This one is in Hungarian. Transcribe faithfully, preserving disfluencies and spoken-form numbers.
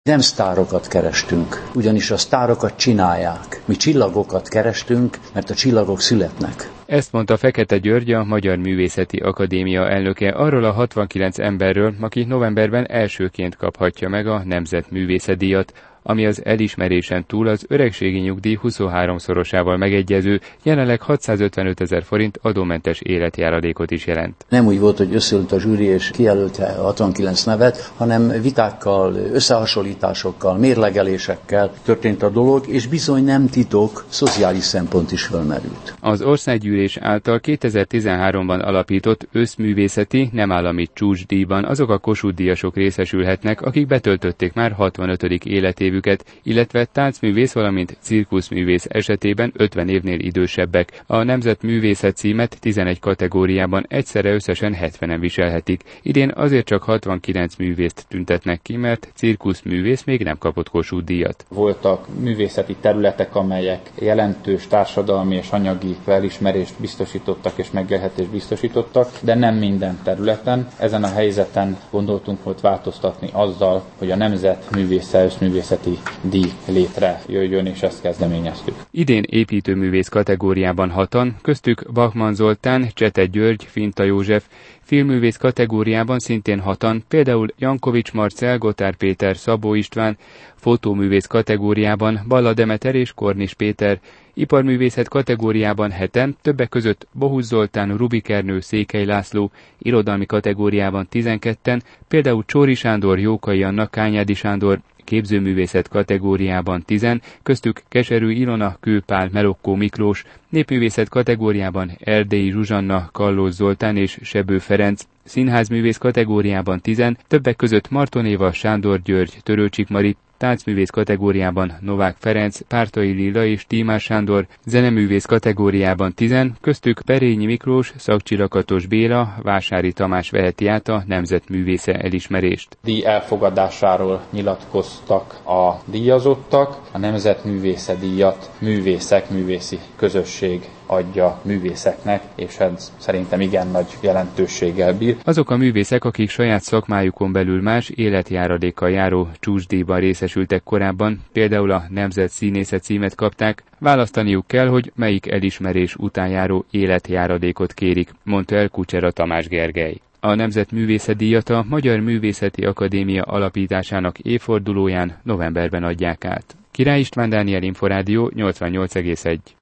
Nem sztárokat kerestünk, ugyanis a sztárokat csinálják. Mi csillagokat kerestünk, mert a csillagok születnek. Ezt mondta Fekete György, a Magyar Művészeti Akadémia elnöke arról a hatvankilenc emberről, aki novemberben elsőként kaphatja meg a Nemzetművészetdíjat, ami az elismerésen túl az öregségi nyugdíj huszonháromszorosával megegyező, jelenleg hatszázötvenöt ezer forint adómentes életjáradékot is jelent. Nem úgy volt, hogy összeült a zsűri és kijelölte a hatvankilenc nevet, hanem vitákkal, összehasonlításokkal, mérlegelésekkel történt a dolog, és bizony nem titok, szociális szempont is fölmerült. Az Országgyűlés által kétezer-tizenháromban alapított összművészeti, nem állami csúcsdíjban azok a Kossuth-díjasok részesülhetnek, akik betöltötték már hatvanötödik életévüket, illetve táncművész, valamint cirkuszművész esetében ötven évnél idősebbek. A Nemzetművészet címet tizenegy kategóriában egyszerre összesen hetvenen viselhetik. Idén azért csak hatvankilenc művészt tüntetnek ki, mert cirkuszművész még nem kapott Kossuth-díjat. Voltak művészeti területek, amelyek jelentős társadalmi és anyagi felismerést biztosítottak és megélhetést biztosítottak, de nem minden területen. Ezen a helyzeten gondoltunk volt változtatni azzal, hogy a Nemzetművésze összművészeti díj létrejöjjön, és ezt kezdeményeztük. Idén építőművész kategóriában hatan, köztük Bachmann Zoltán, Csete György, Finta József, filmművész kategóriában szintén hatan, például Jankovics Marcell, Gotár Péter, Szabó István, fotóművész kategóriában Balla Demeter és Kornis Péter, iparművészet kategóriában heten, többek között Bohusz Zoltán, Rubik Ernő, Székely László, irodalmi kategóriában tizenketten, például Csóri Sándor, Jókai Anna, Kányádi Sándor, képzőművészet kategóriában tizen, köztük Keserű Ilona, Kőpál, Melokkó Miklós, népművészet kategóriában Erdélyi Zsuzsanna, Kallós Zoltán és Sebő Ferenc, színházművész kategóriában tizen, többek között Marton Éva, Sándor György, Törőcsik Mari, táncművész kategóriában Novák Ferenc, Pártai Lilla és Tímár Sándor, zeneművész kategóriában tizen, köztük Perényi Miklós, Szakcsi Lakatos Béla, Vásári Tamás veheti át a Nemzetművésze elismerést. Díj elfogadásáról nyilatkoztak a díjazottak, a Nemzetművésze díjat művészek, művészi közösség adja művészeknek, és ez szerintem igen nagy jelentőséggel bír. Azok a művészek, akik saját szakmájukon belül más életjáradékkal járó csúcsdíjban részesültek korábban, például a Nemzet Színésze címet kapták, választaniuk kell, hogy melyik elismerés után járó életjáradékot kérik, mondta el Kucsera Tamás Gergely. A Nemzetművészetdíjat a Magyar Művészeti Akadémia alapításának évfordulóján novemberben adják át. Király István Dániel, Inforádió nyolcvannyolc egész egy.